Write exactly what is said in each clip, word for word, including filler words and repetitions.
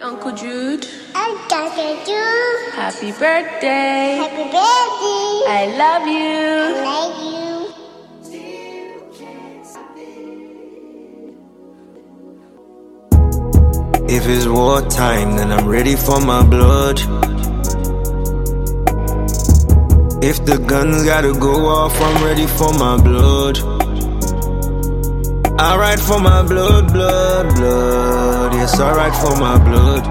Uncle Jude. Uncle Jude. Happy birthday. Happy birthday. I love you. I love you. If it's wartime, then I'm ready for my blood. If the guns gotta go off, I'm ready for my blood. I ride for my blood, blood, blood. Yes, I ride for my blood.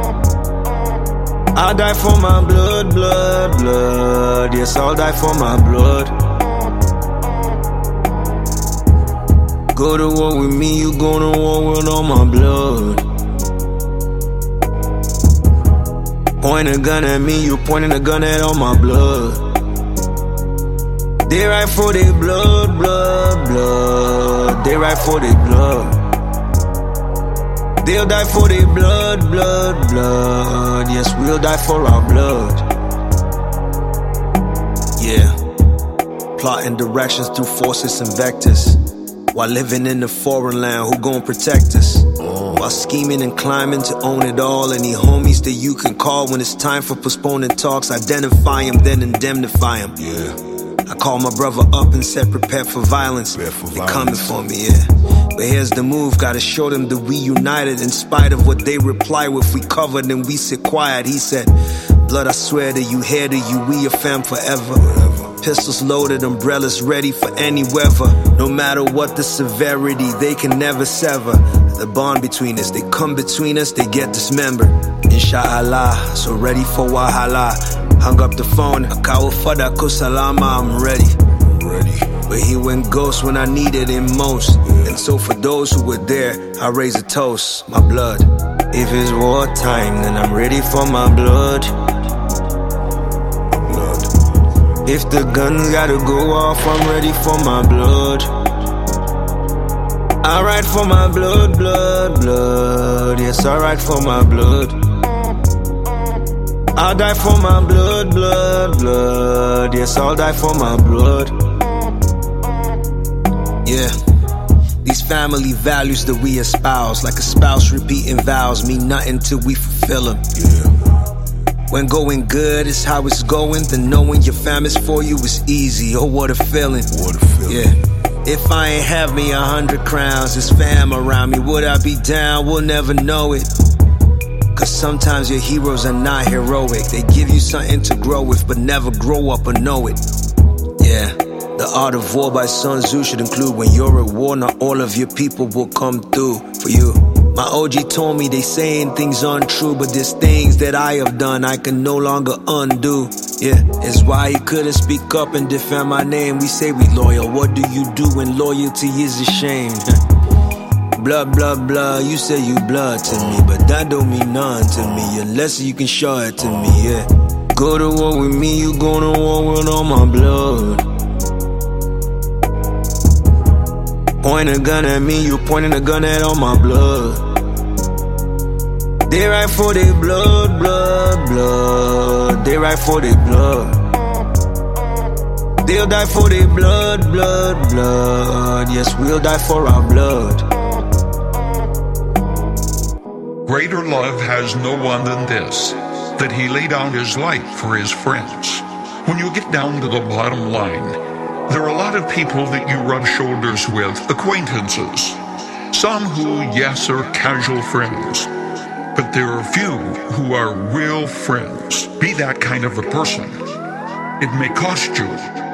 I'll die for my blood, blood, blood. Yes, I'll die for my blood. Go to war with me, you go to war with all my blood. Point a gun at me, you pointing a gun at all my blood. They ride for their blood, blood, blood. They ride for their blood. They'll die for their blood, blood, blood. Yes, we'll die for our blood. Yeah. Plotting directions through forces and vectors. While living in a foreign land, who gon' protect us? While scheming and climbing to own it all. Any homies that you can call when it's time for postponing talks. Identify them, then indemnify them. Yeah. I called my brother up and said prepare for violence. Prepare for they violence. coming for me, yeah. But here's the move, gotta show them that we united. In spite of what they reply with, we covered and we sit quiet. He said, blood, I swear to you, here to you, we a fam forever. Pistols loaded, umbrellas ready for any weather. No matter what the severity, they can never sever the bond between us. They come between us, they get dismembered. Inshallah, so ready for Wahala. Hung up the phone, Akawa Fada Kusalama, I'm ready. I'm ready. But he went ghost when I needed him most. Yeah. And so for those who were there, I raise a toast, my blood. If it's wartime, then I'm ready for my blood. Blood. If the guns gotta go off, I'm ready for my blood. I ride for my blood, blood, blood. Yes, I ride for my blood. I'll die for my blood, blood, blood. Yes, I'll die for my blood. Yeah. These family values that we espouse, like a spouse repeating vows, mean nothing till we fulfill them. Yeah. When going good is how it's going, then knowing your fam is for you is easy. Oh, what a feeling. What a feeling. Yeah. If I ain't have me a hundred crowns, this fam around me, would I be down? We'll never know it. Cause sometimes your heroes are not heroic. They give you something to grow with, but never grow up or know it. Yeah. The Art of War by Sun Tzu should include when you're at war, not all of your people will come through for you. My O G told me they saying things untrue, but there's things that I have done I can no longer undo. Yeah, it's why he couldn't speak up and defend my name. We say we loyal, what do you do when loyalty is a shame? Blood, blood, blood, you say you blood to me, but that don't mean nothing to me unless you can show it to me, yeah. Go to war with me, you go to war with all my blood. Point a gun at me, you pointing a gun at all my blood. They ride for their blood, blood, blood. They ride for their blood. They'll die for their blood, blood, blood. Yes, we'll die for our blood. Greater love has no one than this, that he laid down his life for his friends. When you get down to the bottom line, there are a lot of people that you rub shoulders with, acquaintances. Some who, yes, are casual friends. But there are few who are real friends. Be that kind of a person. It may cost you,